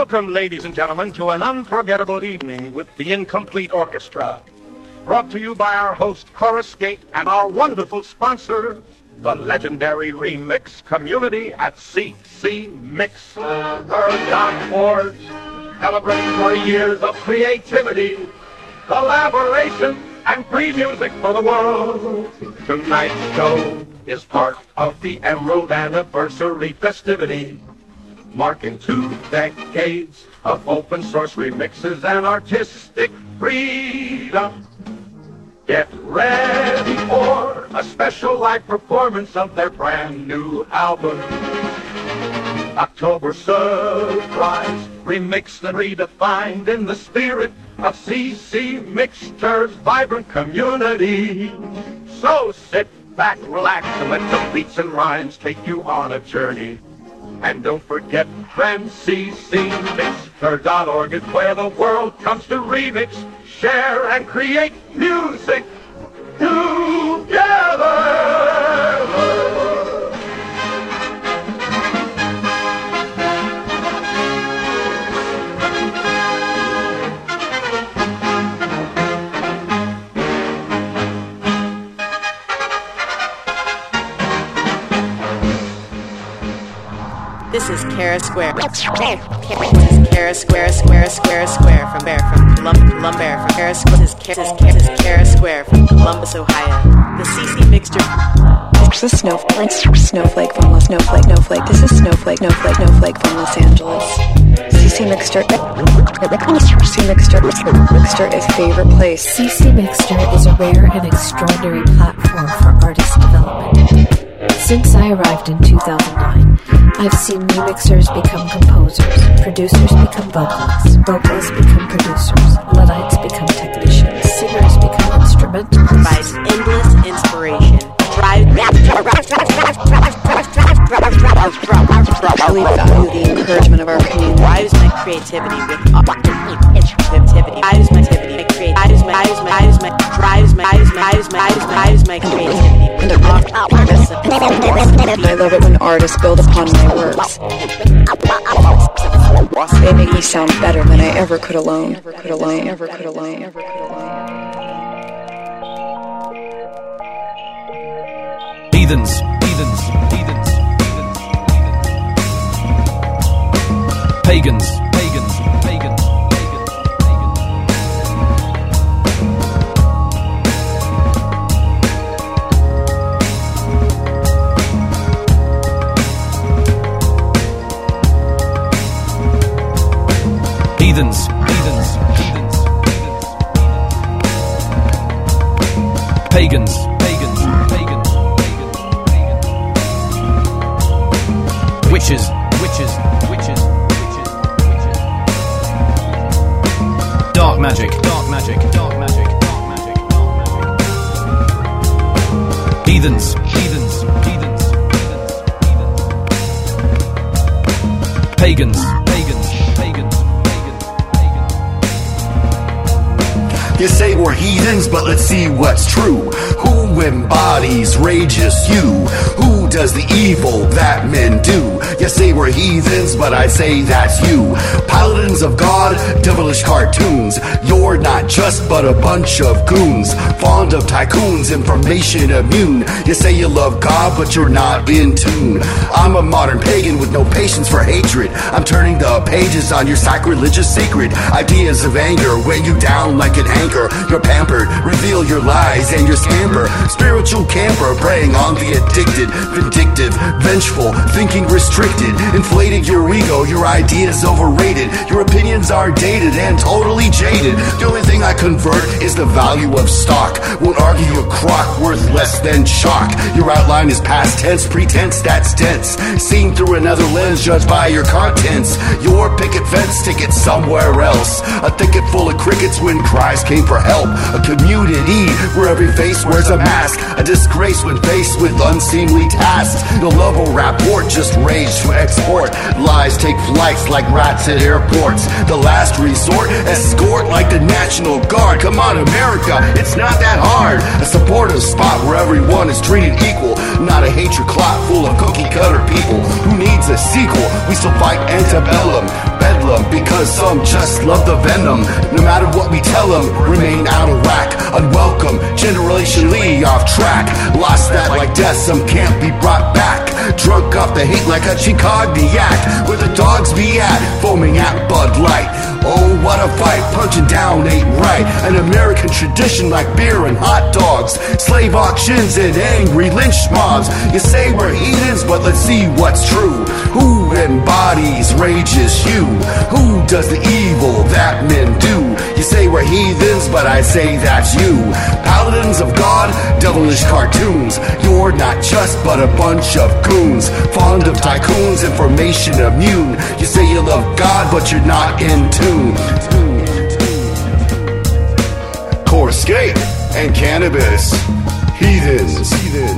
Welcome, ladies and gentlemen, to an unforgettable evening with the Incomplete Orchestra. Brought to you by our host, Chorus Gate, and our wonderful sponsor, the legendary remix community at ccmixer.org. Celebrating 40 years of creativity, collaboration, and free music for the world. Tonight's show is part of the Emerald Anniversary festivity, marking 2 decades of open source remixes and artistic freedom. Get ready for a special live performance of their brand new album, October Surprise, remixed and redefined in the spirit of CC Mixter's vibrant community. So sit back, relax, and let the beats and rhymes take you on a journey. And don't forget, friends, ccmixter.org is where the world comes to remix, share, and create music together. This is Kara Square. This is Kara Square from Kara Square. This is Kara Square from Columbus, Ohio. The CC Mixter. This is Snowflake from Snowflake. This is Snowflake from Los Angeles. CC Mixter. Mixter is favorite place. CC Mixter is a rare and extraordinary platform for artist development. Since I arrived in 2009, I've seen new mixers become composers, producers become vocalists, vocalists become producers, Luddites become technicians, singers become instrumentalists. Provides endless inspiration. Really value the encouragement of our community. Drives my creativity with activity. Drives my creativity. I love it when artists build upon my works. They make me sound better than I ever could alone. Heathens. Pagans. Pagans. Witches. Dark magic. Heathens. Pagans. You say we're heathens, but let's see what's true. Who embodies rageous you? Who does the evil that men do? You say we're heathens, but I'd say that's you. Paladins of God, devilish cartoons. You're not just but a bunch of goons, fond of tycoons, information immune. You say you love God, but you're not in tune. I'm a modern pagan with no patience for hatred. I'm turning the pages on your sacrilegious secret. Ideas of anger weigh you down like an anchor. You're pampered, reveal your lies and your scamper. Spiritual camper, preying on the addicted, vindictive, vengeful, thinking restricted, inflating your ego. Your ideas overrated, your opinions are dated and totally jaded. The only thing I convert is the value of stock. Won't argue a crock worth less than chalk. Your outline is past tense, pretense, that's dense. Seen through another lens, judged by your contents. Your picket fence ticket somewhere else. A thicket full of crickets when cries came for help. A community where every face wears a mask. A disgrace when faced with unseemly tasks. The level rapport just rage to export. Lies take flights like rats at airports. The last resort, escort like the National Guard. Come on, America, it's not that hard. A supportive spot where everyone is treated equal. Not a hatred clot full of cookie cutter people. Who needs a sequel? We still fight antebellum, bedlam. them, because some just love the venom. No matter what we tell them, remain out of whack, unwelcome, generationally off track. Lost that like death, some can't be brought back. Drunk off the hate like a cognac. Where the dogs be at, foaming at Bud Light. Oh, what a fight, punching down ain't right. An American tradition like beer and hot dogs, slave auctions and angry lynch mobs. You say we're heathens, but let's see what's true. Who embodies rageous you? Who does the evil that men do? You say we're heathens, but I say that's you. Paladins of God, devilish cartoons. You're not just but a bunch of goons, fond of tycoons, information immune. You say you love God, but you're not in tune. Corscape and cannabis, heathens.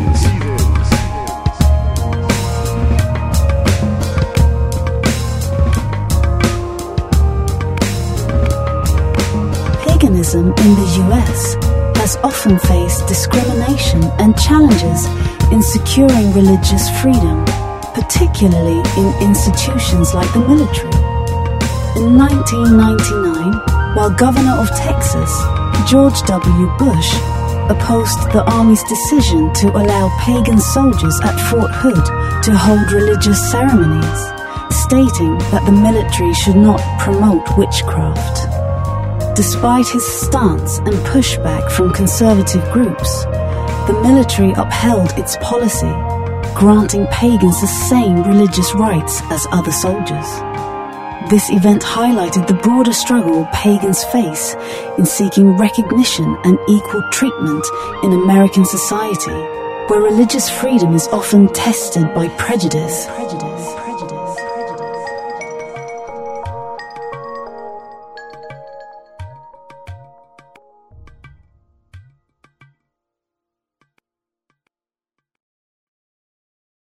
Paganism in the US has often faced discrimination and challenges in securing religious freedom, particularly in institutions like the military. In 1999, while Governor of Texas, George W. Bush, opposed the Army's decision to allow pagan soldiers at Fort Hood to hold religious ceremonies, stating that the military should not promote witchcraft. Despite his stance and pushback from conservative groups, the military upheld its policy, granting pagans the same religious rights as other soldiers. This event highlighted the broader struggle pagans face in seeking recognition and equal treatment in American society, where religious freedom is often tested by prejudice.